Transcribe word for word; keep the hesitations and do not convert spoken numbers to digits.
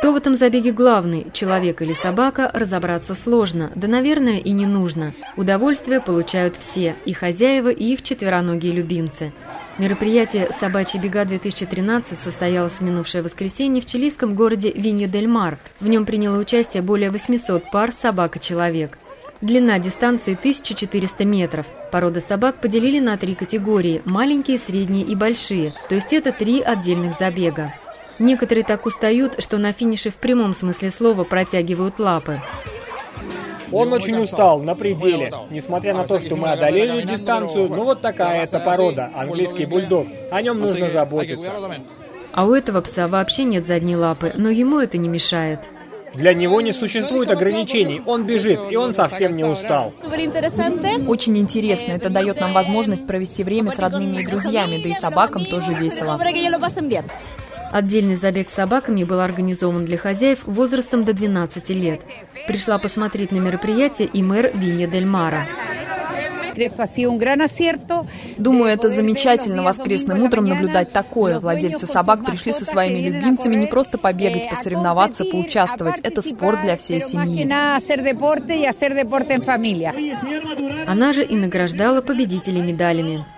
Кто в этом забеге главный, человек или собака, разобраться сложно, да, наверное, и не нужно. Удовольствие получают все, и хозяева, и их четвероногие любимцы. Мероприятие «Собачьи бега-две тысячи тринадцать» состоялось в минувшее воскресенье в чилийском городе Винья-дель-Мар. В нем приняло участие более восьмисот пар собак и человек. Длина дистанции тысяча четыреста метров. Породы собак поделили на три категории – маленькие, средние и большие, то есть это три отдельных забега. Некоторые так устают, что на финише в прямом смысле слова протягивают лапы. Он очень устал, на пределе. Несмотря на то, что мы одолели дистанцию, ну вот такая эта порода, английский бульдог. О нем нужно заботиться. А у этого пса вообще нет задней лапы, но ему это не мешает. Для него не существует ограничений. Он бежит, и он совсем не устал. Очень интересно. Это дает нам возможность провести время с родными и друзьями, да и собакам тоже весело. Отдельный забег с собаками был организован для хозяев возрастом до двенадцати лет. Пришла посмотреть на мероприятие и мэр Винья-дель-Мара. Думаю, это замечательно воскресным утром наблюдать такое. Владельцы собак пришли со своими любимцами не просто побегать, посоревноваться, поучаствовать. Это спорт для всей семьи. Она же и награждала победителей медалями.